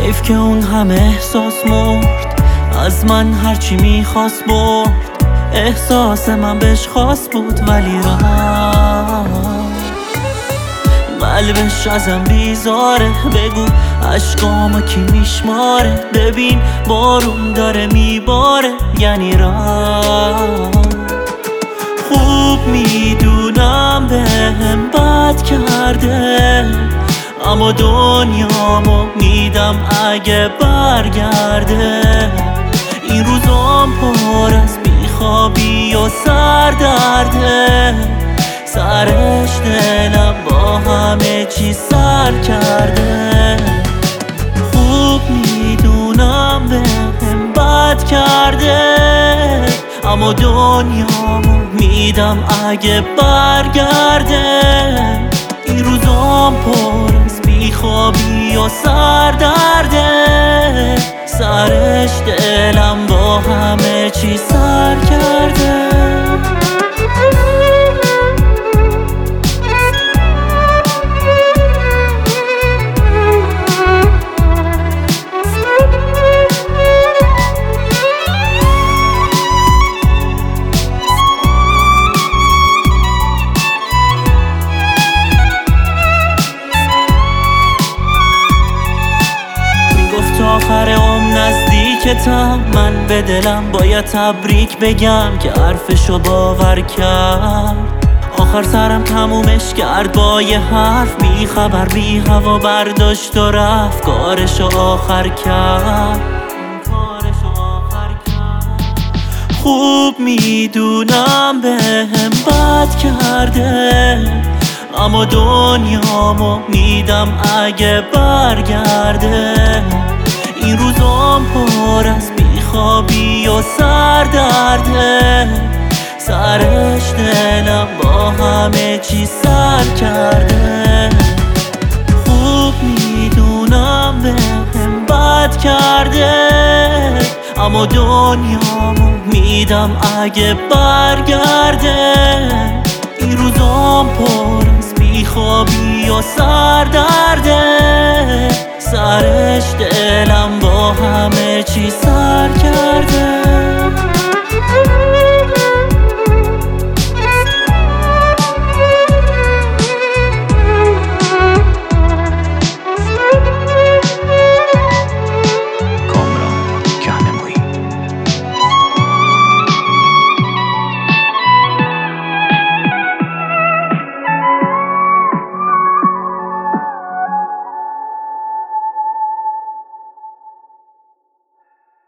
حیف که اون همه احساس مرد، از من هرچی میخواست برد. احساس من بهش خاص بود ولی قلبش ازم بیزاره. بگو عشقامو کی میشماره؟ ببین بارون داره میباره یعنی خوب میدونم بهم بد کرده، اما دنیامو میدم اگه برگرده. این روزام پر از بیخوابی و سردرده، سرش دلم با همه چی سر کرده. خوب میدونم بهم بد کرده، اما دنیامو میدم اگه برگرده. این روزام پر از بیخوابی و سردرده، سرش دلم با همه چی سر کرده. آخر عمر نزدیکتم، من به دلم باید تبریک بگم که حرفشو باور کرد. آخر سرم تمومش کرد با یه حرف، بی خبر بی هوا برداشت و رفت، کارشو آخر کرد. خوب میدونم بهم بد کرده، اما دنیامو میدم اگه برگرده. این روزام پر از بیخوابی و سردرده، سرش دلم با همه چی سر کرده. خوب میدونم بهم بد کرده، اما دنیامو میدم اگه برگرده. این روزام پر از بیخوابی و سردرده، سرش دلم با همه چی سر کرده.